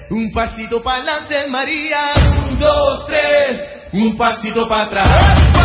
un pasito para adelante, María. 1, 2, 3, un pasito para atrás.